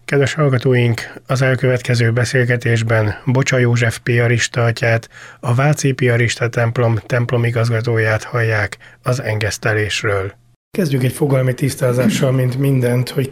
Kedves hallgatóink, az elkövetkező beszélgetésben Bocsa József piarista atyát, a Váci Piarista templom templomigazgatóját hallják az engesztelésről. Kezdjük egy fogalmi tisztázással, mint mindent, hogy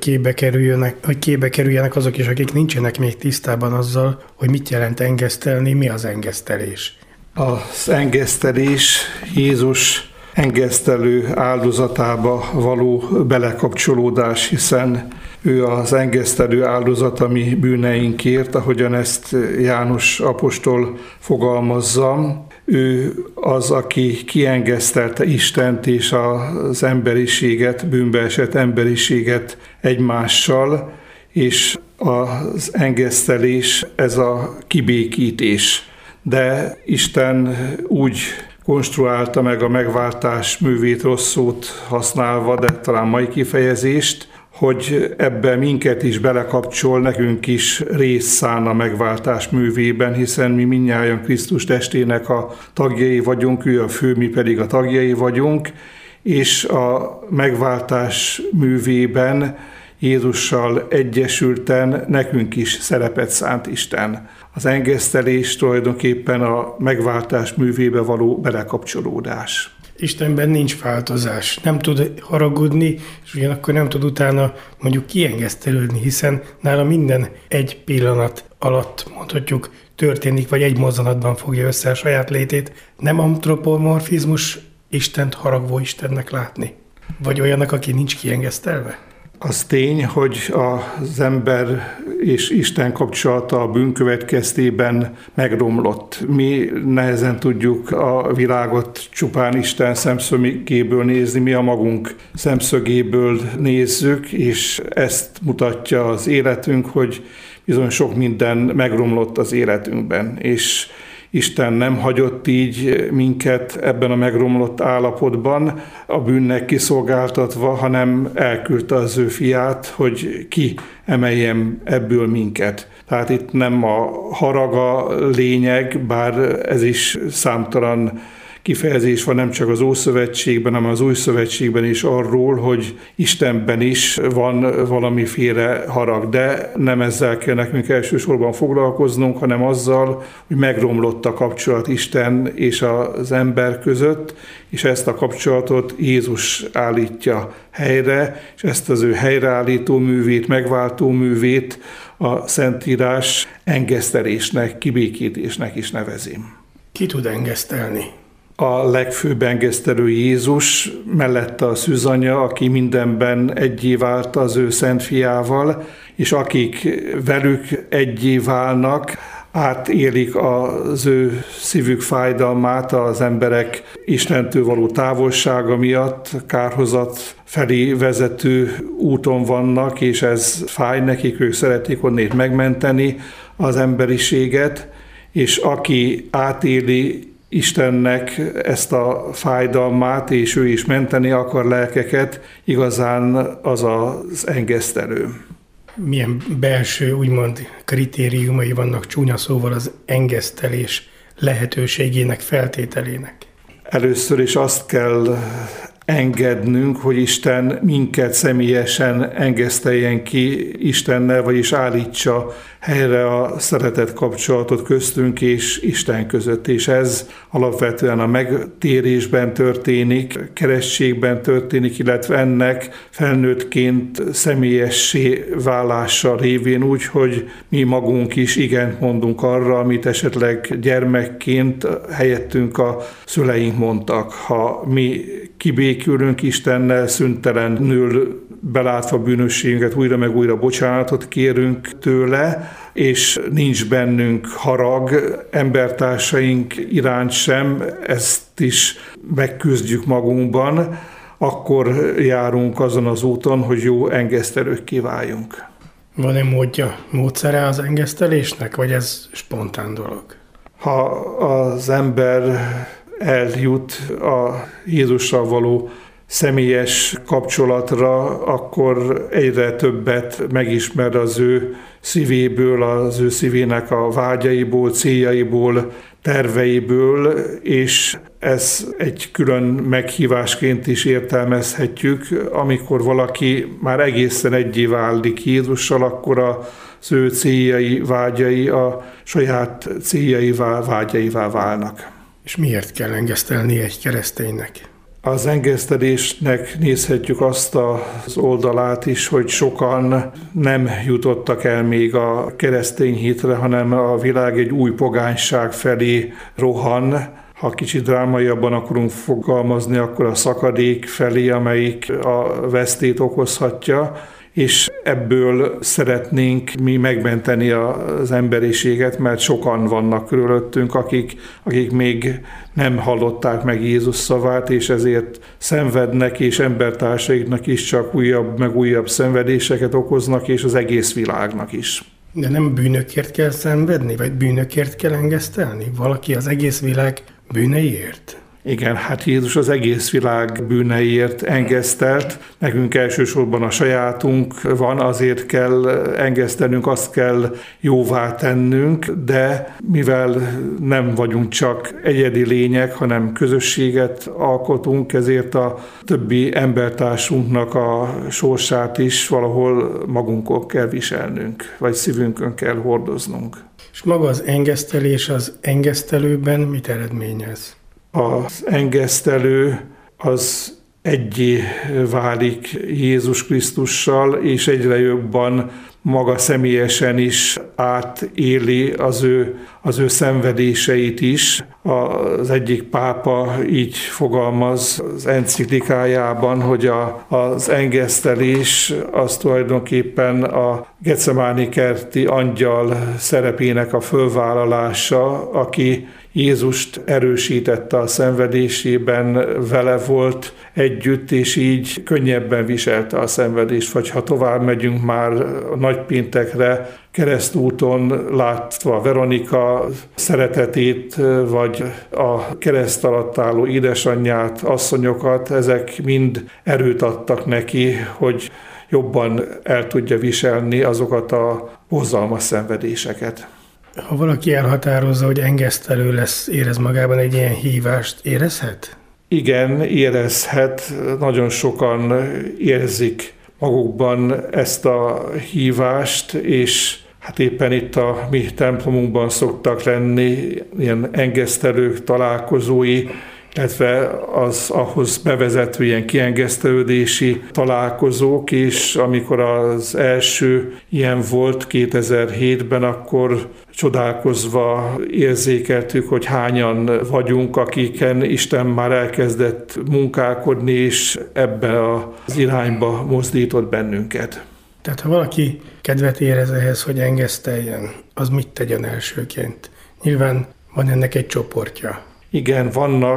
képbe kerüljenek azok is, akik nincsenek még tisztában azzal, hogy mit jelent engesztelni, mi az engesztelés. Az engesztelés Jézus engesztelő áldozatába való belekapcsolódás, hiszen ő az engesztelő áldozat a mi bűneinkért, ahogyan ezt János apostol fogalmazza. Ő az, aki kiengesztelte Istent és az emberiséget, bűnbe esett emberiséget egymással, és az engesztelés, ez a kibékítés. De Isten úgy konstruálta meg a megváltás művét, rossz szót használva, de talán mai kifejezést, hogy ebbe minket is belekapcsol, nekünk is részt szán a megváltás művében, hiszen mi mindnyájan Krisztus testének a tagjai vagyunk, ő a fő, mi pedig a tagjai vagyunk, és a megváltás művében Jézussal egyesülten nekünk is szerepet szánt Isten. Az engesztelés tulajdonképpen a megváltás művébe való belekapcsolódás. Istenben nincs változás, nem tud haragudni, és ugyanakkor nem tud utána mondjuk kiengesztelődni, hiszen nála minden egy pillanat alatt, mondhatjuk, történik, vagy egy mozzanatban fogja össze a saját létét. Nem antropomorfizmus Istent haragvó Istennek látni? Vagy olyannak, aki nincs kiengesztelve? Az tény, hogy az ember és Isten kapcsolata a bűn következtében megromlott. Mi nehezen tudjuk a világot csupán Isten szemszögéből nézni, mi a magunk szemszögéből nézzük, és ezt mutatja az életünk, hogy bizony sok minden megromlott az életünkben, és Isten nem hagyott így minket ebben a megromlott állapotban, a bűnnek kiszolgáltatva, hanem elküldte az ő fiát, hogy ki emeljen ebből minket. Tehát itt nem a harag a lényeg, bár ez is számtalan kifejezés van nem csak az Ószövetségben, hanem az Új Szövetségben is arról, hogy Istenben is van valamiféle harag, de nem ezzel kell nekünk elsősorban foglalkoznunk, hanem azzal, hogy megromlott a kapcsolat Isten és az ember között, és ezt a kapcsolatot Jézus állítja helyre, és ezt az ő helyreállító művét, megváltó művét a Szentírás engesztelésnek, kibékítésnek is nevezi. Ki tud engesztelni? A legfőbb engesztelő Jézus, mellette a szűzanya, aki mindenben egyé vált az ő szent fiával, és akik velük egyé válnak, átélik az ő szívük fájdalmát, az emberek Istentől való távolsága miatt kárhozat felé vezető úton vannak, és ez fáj nekik, ők szeretik onnét megmenteni az emberiséget, és aki átéli Istennek ezt a fájdalmát, és ő is menteni akar lelkeket, igazán az az engesztelő. Milyen belső, úgymond kritériumai vannak csúnya szóval az engesztelés lehetőségének, feltételének? Először is azt kell engednünk, hogy Isten minket személyesen engeszteljen ki Istennel, vagyis állítsa helyre a szeretet kapcsolatot köztünk és Isten között. És ez alapvetően a megtérésben történik, keresztségben történik, illetve ennek felnőttként személyessé válása révén úgy, hogy mi magunk is igent mondunk arra, amit esetleg gyermekként helyettünk a szüleink mondtak. Ha mi kibékülünk Istennel, szüntelenül belátva bűnösségünket, újra meg újra bocsánatot kérünk tőle, és nincs bennünk harag embertársaink iránt sem, ezt is megküzdjük magunkban, akkor járunk azon az úton, hogy jó engesztelőkké váljunk. Van-e módszere az engesztelésnek, vagy ez spontán dolog? Ha az ember eljut a Jézussal való személyes kapcsolatra, akkor egyre többet megismer az ő szívéből, az ő szívének a vágyaiból, céljaiból, terveiből, és ez egy külön meghívásként is értelmezhetjük, amikor valaki már egészen egyé válik Jézussal, akkor az ő céljai, vágyai a saját céljaivá, vágyaivá válnak. És miért kell engesztelni egy kereszténynek? Az engesztelésnek nézhetjük azt az oldalát is, hogy sokan nem jutottak el még a keresztény hitre, hanem a világ egy új pogányság felé rohan. Ha kicsit drámaiabban akarunk fogalmazni, akkor a szakadék felé, amelyik a vesztét okozhatja, és ebből szeretnénk mi megmenteni az emberiséget, mert sokan vannak körülöttünk, akik még nem hallották meg Jézus szavát, és ezért szenvednek, és embertársaiknak is csak újabb meg újabb szenvedéseket okoznak, és az egész világnak is. De nem bűnökért kell szenvedni, vagy bűnökért kell engesztelni? Valaki az egész világ bűneiért? Igen, hát Jézus az egész világ bűneiért engesztelt. Nekünk elsősorban a sajátunk van, azért kell engesztenünk, azt kell jóvá tennünk, de mivel nem vagyunk csak egyedi lények, hanem közösséget alkotunk, ezért a többi embertársunknak a sorsát is valahol magunkon kell viselnünk, vagy szívünkön kell hordoznunk. És maga az engesztelés az engesztelőben mit eredményez? Az engesztelő az egyé válik Jézus Krisztussal, és egyre jobban maga személyesen is átéli az ő szenvedéseit is. Az egyik pápa így fogalmaz az enciklikájában, hogy az engesztelés az tulajdonképpen a Getsemáni kerti angyal szerepének a fölvállalása, aki Jézust erősítette a szenvedésében, vele volt együtt, és így könnyebben viselte a szenvedést. Vagy ha tovább megyünk már a nagypéntekre, keresztúton látva Veronika szeretetét, vagy a kereszt alatt álló édesanyját, asszonyokat, ezek mind erőt adtak neki, hogy jobban el tudja viselni azokat a borzalmas szenvedéseket. Ha valaki elhatározza, hogy engesztelő lesz, érez magában egy ilyen hívást, érezhet? Igen, érezhet. Nagyon sokan érzik magukban ezt a hívást, és hát éppen itt a mi templomunkban szoktak lenni ilyen engesztelők találkozói, illetve az ahhoz bevezető ilyen kiengesztelődési találkozók, és amikor az első ilyen volt 2007-ben, akkor csodálkozva érzékeltük, hogy hányan vagyunk, akiken Isten már elkezdett munkálkodni, és ebbe az irányba mozdított bennünket. Tehát ha valaki kedvet érez ehhez, hogy engeszteljen, az mit tegyen elsőként? Nyilván van ennek egy csoportja. Igen,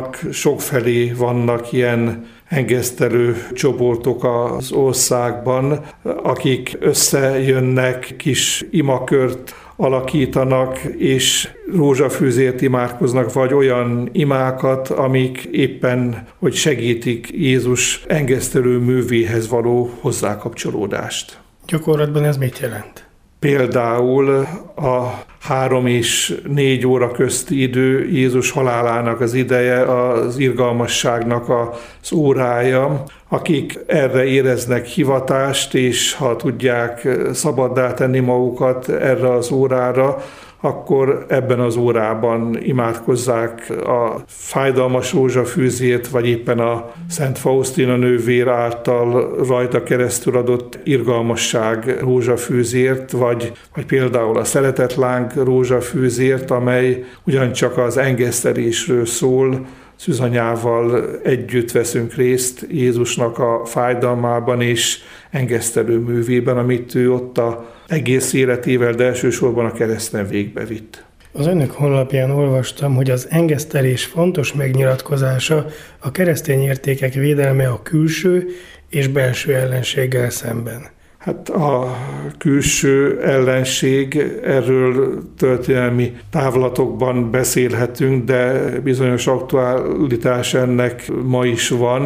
sokfelé vannak ilyen engesztelő csoportok az országban, akik összejönnek, kis imakört alakítanak, és rózsafűzért imádkoznak, vagy olyan imákat, amik éppen, hogy segítik Jézus engesztelő művéhez való hozzákapcsolódást. Gyakorlatban ez mit jelent? Például a 3 és 4 óra közti idő Jézus halálának az ideje, az irgalmasságnak az órája, akik erre éreznek hivatást, és ha tudják szabaddá tenni magukat erre az órára, akkor ebben az órában imádkozzák a fájdalmas rózsafűzért, vagy éppen a Szent Faustina nővér által rajta keresztül adott irgalmasság rózsafűzért, vagy például a szeretetláng rózsafűzért, amely ugyancsak az engesztelésről szól. Szűzanyával együtt veszünk részt Jézusnak a fájdalmában és engesztelő művében, amit ő ott a egész életével, de elsősorban a kereszten végbevitt. Az önök honlapján olvastam, hogy az engesztelés fontos megnyilatkozása a keresztény értékek védelme a külső és belső ellenséggel szemben. Hát a külső ellenség, erről történelmi távlatokban beszélhetünk, de bizonyos aktualitás ennek ma is van.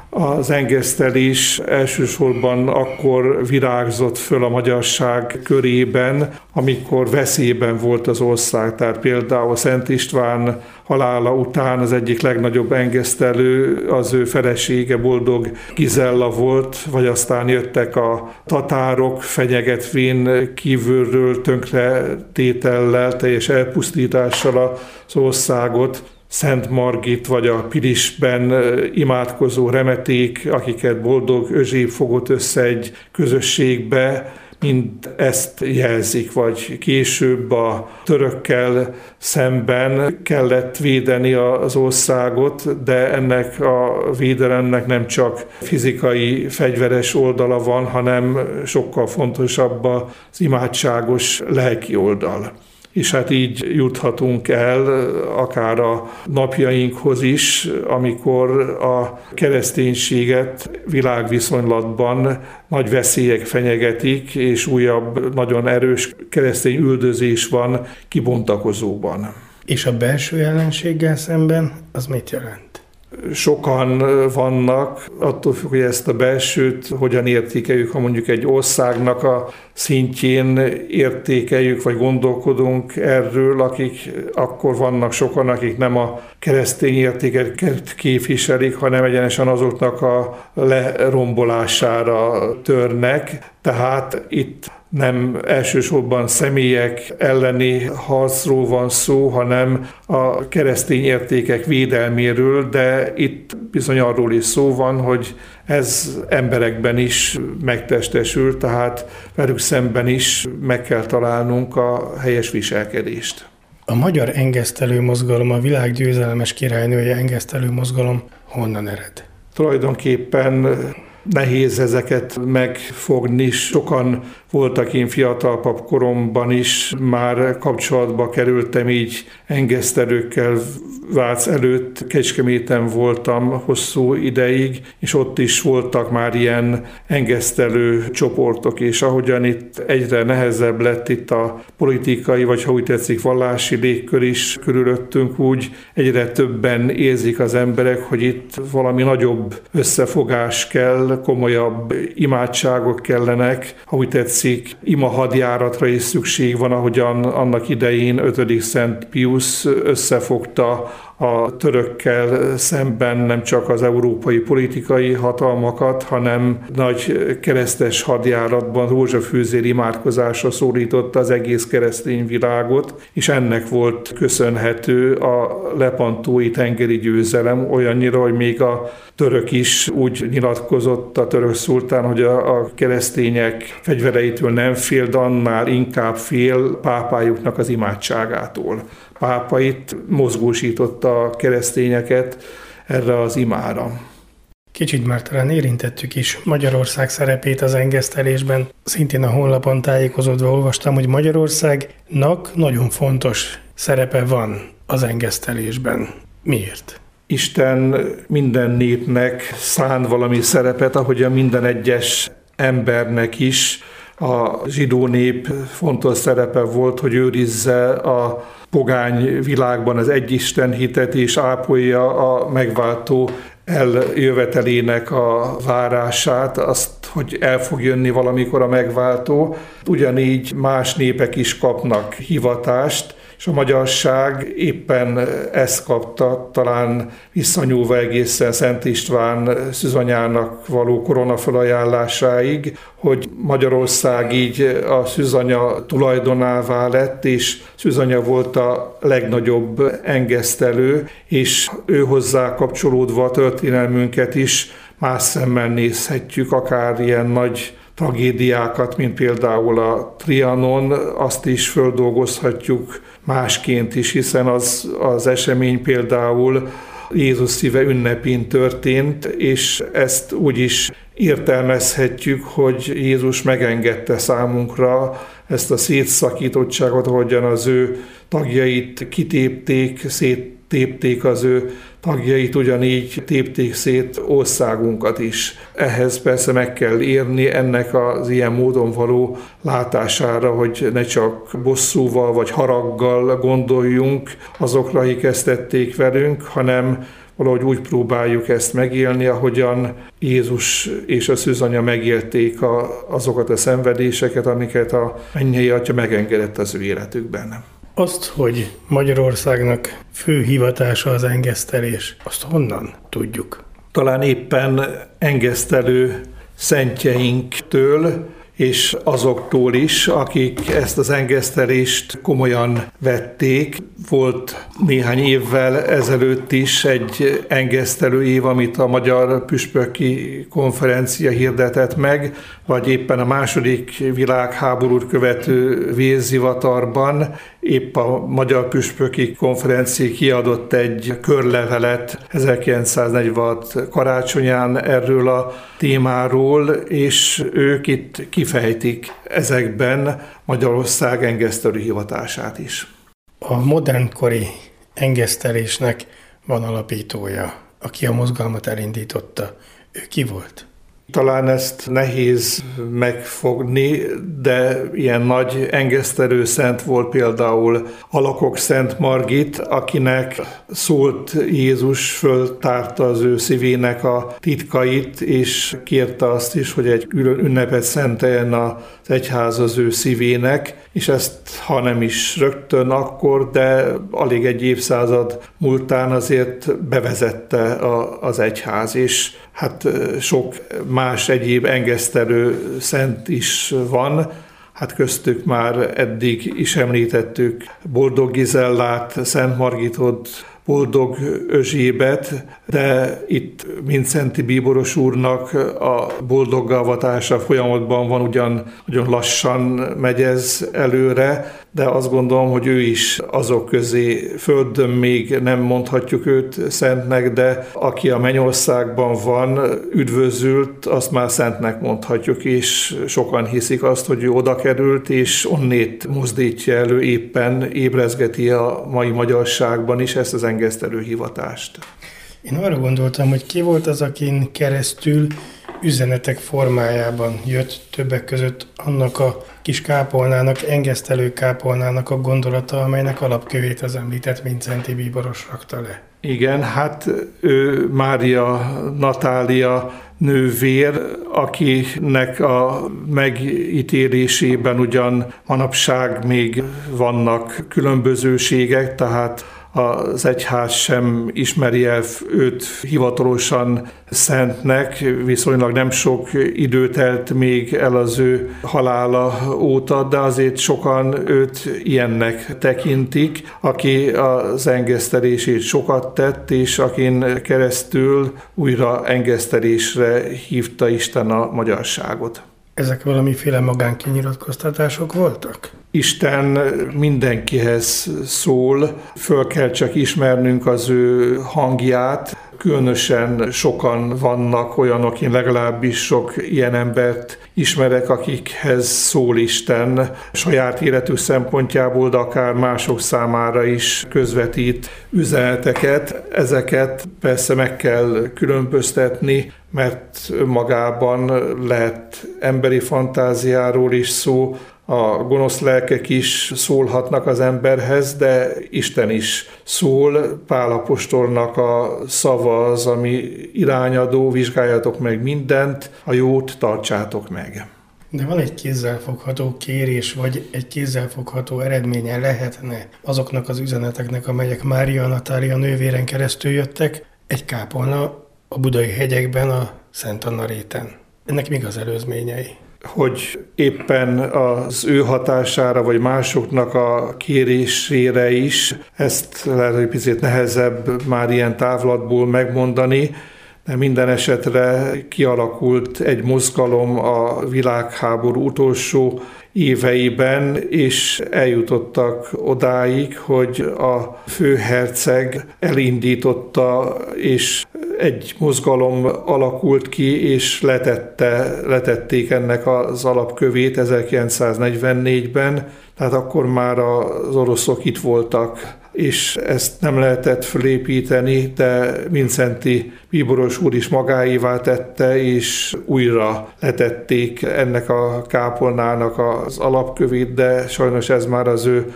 Az engesztelés elsősorban akkor virágzott föl a magyarság körében, amikor veszélyben volt az ország. Tehát például Szent István halála után az egyik legnagyobb engesztelő az ő felesége, Boldog Gizella volt, vagy aztán jöttek a tatárok fenyegetvén kívülről tönkretétellel, teljes elpusztítással az országot. Szent Margit vagy a Pilisben imádkozó remeték, akiket Boldog Erzsébet fogott össze egy közösségbe, mind ezt jelzik, vagy később a törökkel szemben kellett védeni az országot, de ennek a védelemnek nem csak fizikai, fegyveres oldala van, hanem sokkal fontosabb az imádságos lelki oldal. És hát így juthatunk el akár a napjainkhoz is, amikor a kereszténységet világviszonylatban nagy veszélyek fenyegetik, és újabb, nagyon erős keresztény üldözés van kibontakozóban. És a belső ellenséggel szemben az mit jelent? Sokan vannak, attól függ, hogy ezt a belsőt hogyan értékeljük, ha mondjuk egy országnak a szintjén értékeljük, vagy gondolkodunk erről, akkor vannak sokan, akik nem a keresztény értékeket képviselik, hanem egyenesen azoknak a lerombolására törnek. Tehát itt nem elsősorban személyek elleni harcról van szó, hanem a keresztény értékek védelméről, de itt bizony arról is szó van, hogy ez emberekben is megtestesül, tehát velük szemben is meg kell találnunk a helyes viselkedést. A magyar engesztelő mozgalom, a világ győzelmes királynője engesztelő mozgalom honnan ered? Tulajdonképpen nehéz ezeket megfogni. Sokan voltak, én fiatal pap koromban is már kapcsolatba kerültem így engesztelőkkel. Vác előtt Kecskeméten voltam hosszú ideig, és ott is voltak már ilyen engesztelő csoportok, és ahogyan itt egyre nehezebb lett itt a politikai, vagy ha úgy tetszik, vallási légkör is körülöttünk, úgy egyre többen érzik az emberek, hogy itt valami nagyobb összefogás kell, komolyabb imádságok kellenek, ha úgy tetszik, imahadjáratra is szükség van, ahogyan annak idején 5. Szent Piusz összefogta a törökkel szemben nem csak az európai politikai hatalmakat, hanem nagy keresztes hadjáratban rózsafűzér imádkozásra szólította az egész keresztény világot, és ennek volt köszönhető a lepantói tengeri győzelem, olyannyira, hogy még a török is úgy nyilatkozott, a török szultán, hogy a keresztények fegyvereitől nem fél, de annál inkább fél pápájuknak az imádságától. Pápa itt mozgósította a keresztényeket erre az imára. Kicsit már talán érintettük is Magyarország szerepét az engesztelésben. Szintén a honlapon tájékozódva olvastam, hogy Magyarországnak nagyon fontos szerepe van az engesztelésben. Miért? Isten minden népnek szánt valami szerepet, ahogy a minden egyes embernek is. A zsidó nép fontos szerepe volt, hogy őrizze a pogány világban az egyisten hitet és ápolja a megváltó eljövetelének a várását, azt, hogy el fog jönni valamikor a megváltó. Ugyanígy más népek is kapnak hivatást, és a magyarság éppen ezt kapta, talán visszanyúlva egészen Szent István szűzanyának való koronafelajánlásáig, hogy Magyarország így a szűzanya tulajdonává lett, és szűzanya volt a legnagyobb engesztelő, és ő hozzá kapcsolódva a történelmünket is más szemmel nézhetjük, akár ilyen nagy tragédiákat, mint például a Trianon, azt is földolgozhatjuk másként is, hiszen az esemény például Jézus szíve ünnepén történt, és ezt úgy is értelmezhetjük, hogy Jézus megengedte számunkra ezt a szétszakítottságot, ahogyan az ő tagjait kitépték, széttépték az ő tagjait, ugyanígy tépték szét országunkat is. Ehhez persze meg kell érni ennek az ilyen módon való látására, hogy ne csak bosszúval vagy haraggal gondoljunk azokra, akik ezt tették velünk, hanem valahogy úgy próbáljuk ezt megélni, ahogyan Jézus és a szűzanya megélték azokat a szenvedéseket, amiket a mennyei Atya megengedett az ő életükben. Azt, hogy Magyarországnak fő hivatása az engesztelés, azt honnan tudjuk? Talán éppen engesztelő szentjeinktől, és azoktól is, akik ezt az engesztelést komolyan vették. Volt néhány évvel ezelőtt is egy engesztelő év, amit a Magyar Püspöki Konferencia hirdetett meg, vagy éppen a II. Világháborút követő vérzivatarban épp a Magyar Püspöki Konferencia kiadott egy körlevelet 1946 karácsonyán erről a témáról, és ők itt kifejtik ezekben Magyarország engesztelő hivatását is. A modernkori engesztelésnek van alapítója, aki a mozgalmat elindította. Ő ki volt? Talán ezt nehéz megfogni, de ilyen nagy engesztelő szent volt például Alakok Szent Margit, akinek szólt Jézus, föltárta az ő szívének a titkait, és kérte azt is, hogy egy külön ünnepet szenteljen az egyház az ő szívének, és ezt, ha nem is rögtön akkor, de alig egy évszázad múltán azért bevezette az egyház, és hát sok más egyéb engesztelő szent is van, hát köztük már eddig is említettük Boldog Gizellát, Szent Margitot, Boldog Özsébet, de itt Mindszenty Bíboros úrnak a boldoggalvatása folyamatban van, ugyan nagyon lassan megy ez előre, de azt gondolom, hogy ő is azok közé, földön még nem mondhatjuk őt szentnek, de aki a mennyországban van, üdvözült, azt már szentnek mondhatjuk, és sokan hiszik azt, hogy ő oda került, és onnét mozdítja elő, éppen ébrezgeti a mai magyarságban is ezt az engesztelő hivatást. Én arra gondoltam, hogy ki volt az, akin keresztül üzenetek formájában jött többek között annak a kis kápolnának, engesztelő kápolnának a gondolata, amelynek alapkövét az említett Mindszenty Bíboros rakta le. Igen, hát ő Mária Natália nővér, akinek a megítélésében ugyan manapság még vannak különbözőségek, tehát az egyház sem ismeri el őt hivatalosan szentnek, viszonylag nem sok idő telt még el az ő halála óta, de azért sokan őt ilyennek tekintik, aki az engesztelését sokat tett, és akin keresztül újra engesztelésre hívta Isten a magyarságot. Ezek valamiféle magánkinyilatkoztatások voltak? Isten mindenkihez szól, föl kell csak ismernünk az ő hangját. Különösen sokan vannak olyanok, én legalábbis sok ilyen embert ismerek, akikhez szól Isten saját életük szempontjából, de akár mások számára is közvetít üzeneteket. Ezeket persze meg kell különböztetni, mert magában lehet emberi fantáziáról is szó, a gonosz lelkek is szólhatnak az emberhez, de Isten is szól. Pál apostolnak a szava az, ami irányadó, vizsgáljatok meg mindent, a jót tartsátok meg. De van egy kézzelfogható kérés, vagy egy kézzelfogható eredménye lehetne azoknak az üzeneteknek, amelyek Mária Natália nővéren keresztül jöttek, egy kápolna a Budai hegyekben, a Szent Anna réten. Ennek mik az előzményei? Hogy éppen az ő hatására, vagy másoknak a kérésére is, ezt lehet, hogy picit nehezebb már ilyen távlatból megmondani, de minden esetre kialakult egy mozgalom a világháború utolsó éveiben, és eljutottak odáig, hogy a főherceg elindította, és egy mozgalom alakult ki, és letették ennek az alapkövét 1944-ben, tehát akkor már az oroszok itt voltak és ezt nem lehetett fölépíteni, de Vincenti bíboros úr is magáévá tette, és újra letették ennek a kápolnának az alapkövét, de sajnos ez már az ő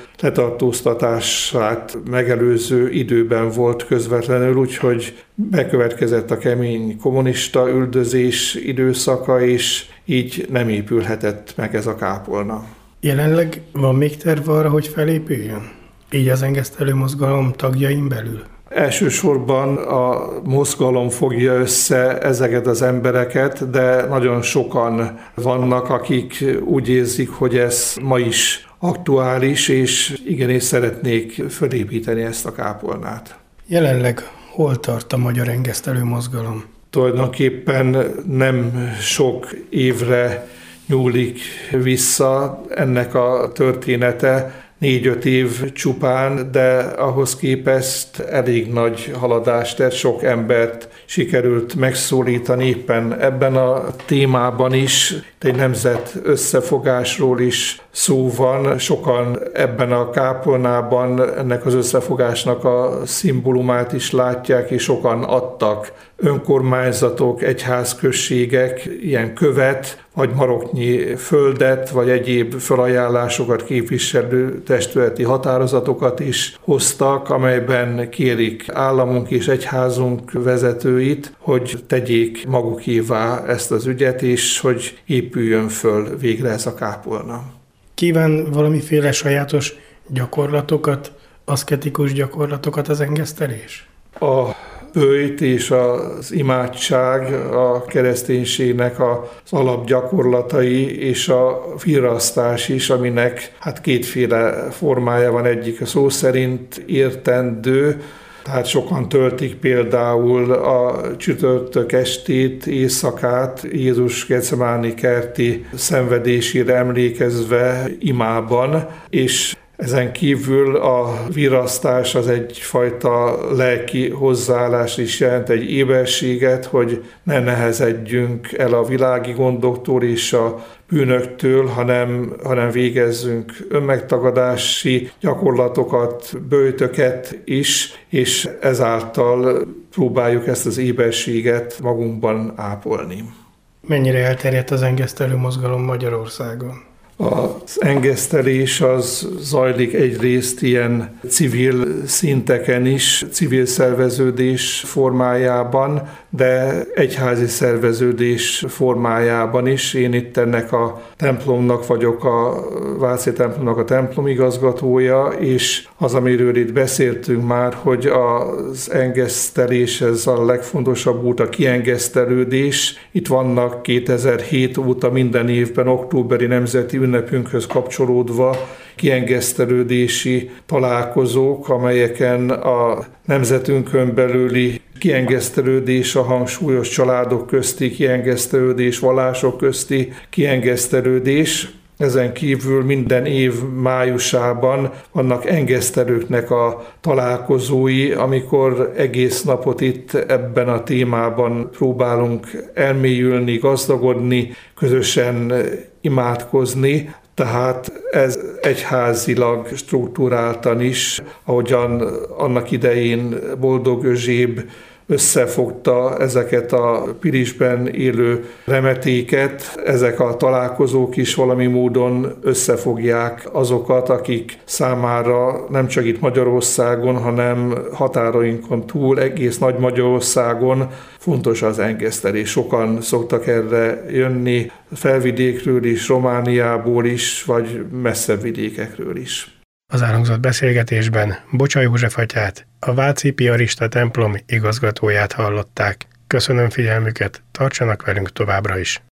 letartóztatását megelőző időben volt közvetlenül, úgyhogy bekövetkezett a kemény kommunista üldözés időszaka, és így nem épülhetett meg ez a kápolna. Jelenleg van még terv arra, hogy felépüljön? Így az engesztelő mozgalom tagjain belül? Elsősorban a mozgalom fogja össze ezeket az embereket, de nagyon sokan vannak, akik úgy érzik, hogy ez ma is aktuális, és igenis szeretnék felépíteni ezt a kápolnát. Jelenleg hol tart a magyar engesztelő mozgalom? Tulajdonképpen nem sok évre nyúlik vissza ennek a története, 4-5 év csupán, de ahhoz képest elég nagy haladást tett, sok embert sikerült megszólítani éppen ebben a témában is. Egy nemzet összefogásról is szó van, sokan ebben a kápolnában ennek az összefogásnak a szimbólumát is látják, és sokan adtak önkormányzatok, egyházközségek ilyen követ, vagy maroknyi földet, vagy egyéb felajánlásokat képviselő testületi határozatokat is hoztak, amelyben kérik államunk és egyházunk vezetőit, hogy tegyék magukévá ezt az ügyet, és hogy épüljön föl végre ez a kápolna. Kíván valamiféle sajátos gyakorlatokat, aszketikus gyakorlatokat az engesztelés? A böjt és az imádság a kereszténységnek az alapgyakorlatai, és a virasztás is, aminek kétféle formája van, egyik a szó szerint értendő, tehát sokan töltik például a csütörtök estét, éjszakát Jézus Getsemáni kerti szenvedésére emlékezve imában, és ezen kívül a virasztás az egyfajta lelki hozzáállás is jelent, egy éberséget, hogy ne nehezedjünk el a világi gondoktól és a bűnöktől, hanem végezzünk önmegtagadási gyakorlatokat, böjtöket is, és ezáltal próbáljuk ezt az éberséget magunkban ápolni. Mennyire elterjedt az engesztelő mozgalom Magyarországon? Az engesztelés az zajlik egyrészt ilyen civil szinteken is, civil szerveződés formájában, de egyházi szerveződés formájában is. Én itt ennek a templomnak vagyok, a Váci templomnak a templomigazgatója, és az, amiről itt beszéltünk már, hogy az engesztelés, ez a legfontosabb út, a kiengesztelődés. Itt vannak 2007 óta minden évben októberi nemzeti ünnepünkhöz kapcsolódva kiengesztelődési találkozók, amelyeken a nemzetünkön belüli kiengesztelődés, a hangsúlyos családok közti kiengesztelődés, vallások közti kiengesztelődés. Ezen kívül minden év májusában vannak engesztelőknek a találkozói, amikor egész napot itt ebben a témában próbálunk elmélyülni, gazdagodni, közösen imádkozni. Tehát ez egyházilag struktúráltan is, ahogyan annak idején Boldog Özséb összefogta ezeket a Pilisben élő remetéket, ezek a találkozók is valami módon összefogják azokat, akik számára nem csak itt Magyarországon, hanem határainkon túl, egész nagy Magyarországon fontos az engesztelés. Sokan szoktak erre jönni Felvidékről is, Romániából is, vagy messzebb vidékekről is. Az elhangzott beszélgetésben Bocsa József atyát, a Váci Piarista templom igazgatóját hallották. Köszönöm figyelmüket, tartsanak velünk továbbra is!